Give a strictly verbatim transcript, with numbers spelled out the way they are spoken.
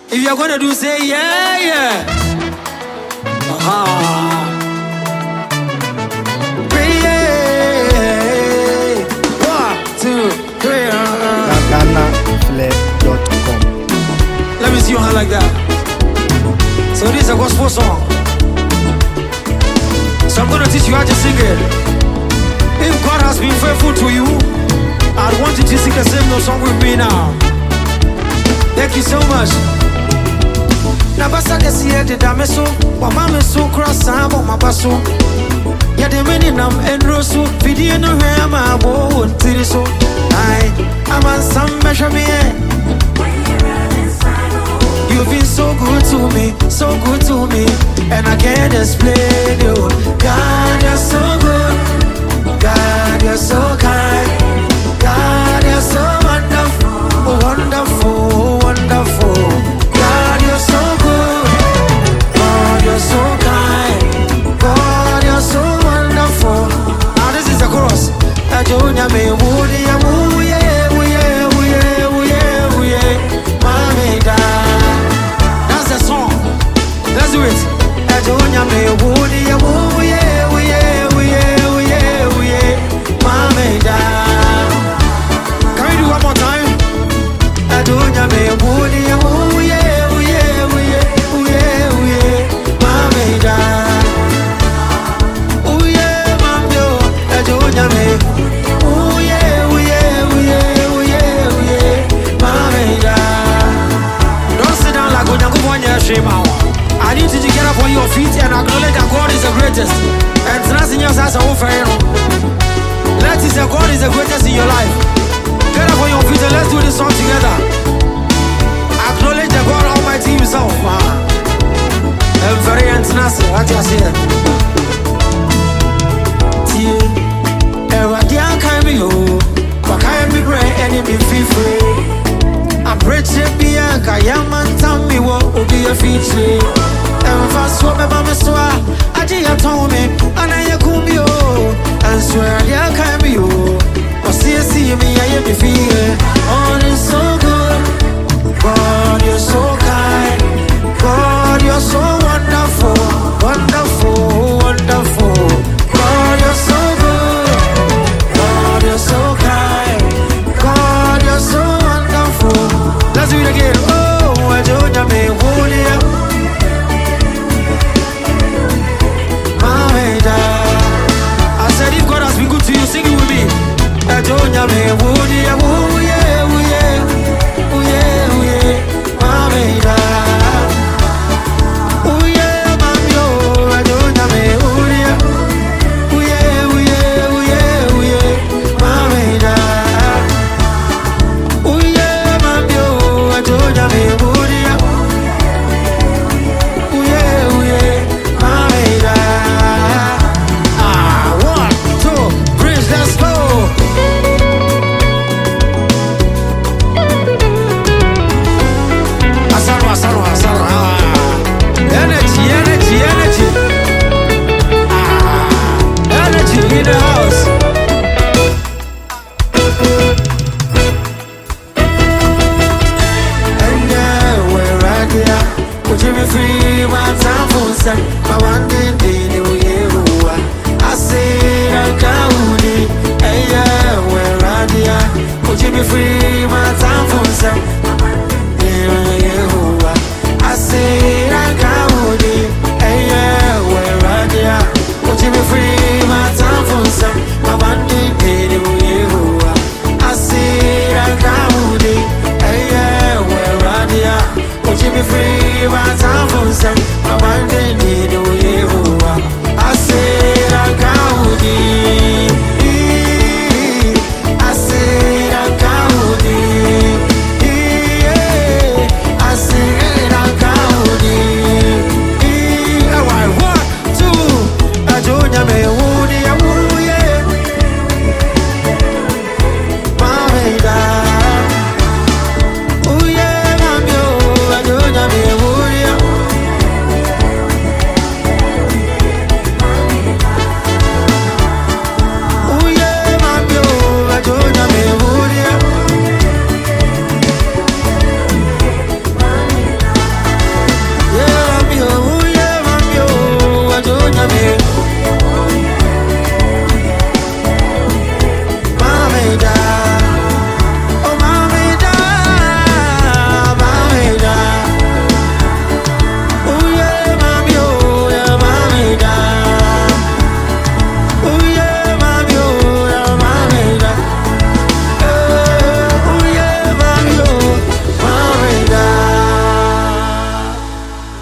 If you're gonna do, say yeah, yeah. Aha. Yeah. One, two, three. Ghana Flair dot com. Let me see your hand like that. So this is a gospel song. So I'm gonna teach you how to sing it. If God has been faithful to you, I want you to sing the same song with me now. Thank you so much. Nabasa kesi ede dameso, wama meso cross abo mabaso. Ya de meni nam enroso, video no he ama abo ntiriso. Ai, aman sam meshame. You've been so good to me, so good to me, and I can't explain you. God, you're so good. God, you're so kind. God, you're so wonderful, wonderful, wonderful. God, you're so good. God, you're so kind. God, you're so wonderful. Now this is the chorus. Ajonya me wudi ya wuye, wuye, wuye, wuye, wuye, mami da. That's the song. Let's do it. Ajonya me wudi ya wuye, wuye, wuye, wuye, wuye, mami da. Can we do one more time? Ajonya me wudi ya wuye, wuye, wuye, wuye, wuye, mami da. Wuye, mami, ajonya me. Wuye, wuye, wuye, wuye, wuye, mami da. Don't sit down like when you go on your shame. I need you to get up on your feet and acknowledge that God is the greatest. And trust in yourself as a fair. Let us say God is the greatest in your life. Get up on your feet and let's do this song together. Acknowledge the God Almighty Himself. I'm very international. What you say? Ever dear can be you. But can't be great and be free. I'm pretty bianca, young man, tell me what will be a feature. And fast what my mama saw, I just told me, and I could be oh, and swear, yeah, can be you. But see, see me, I am be fear. Oh, it's so good. God, you're so kind. God, you're so wonderful, wonderful, wonderful. God, you're so good. God, you're so kind. God, you're so wonderful. Let's do it again. Oh, I don't know me, would you? I said, if God has been good to you, sing it with me. I don't know me, would you? Oh, yeah, oh, yeah, oh, yeah, oh, yeah, Mamma. Oh, yeah, Mamma, I don't know me, would you? Oh, yeah, oh, yeah, oh, yeah, oh, yeah, Mamma. Oh, yeah, Mamma, I don't know me, would you? Oh, yeah, oh, yeah, Mamma. Ah, one, two, three, let's go. Asaro, asaro, asaro. Ah, energy, energy, energy. Ah, energy in the house. And now we're right here. Would you be free? My time for some. My one day, day, we I say I can't. Hey, yeah, we're right here. Would you be free? My time for some. I say I can't. Hey, yeah, we're right here. Would you be free? My time for some. My one day, day, I say I can't. Hey, yeah, we're right here. Would you be free?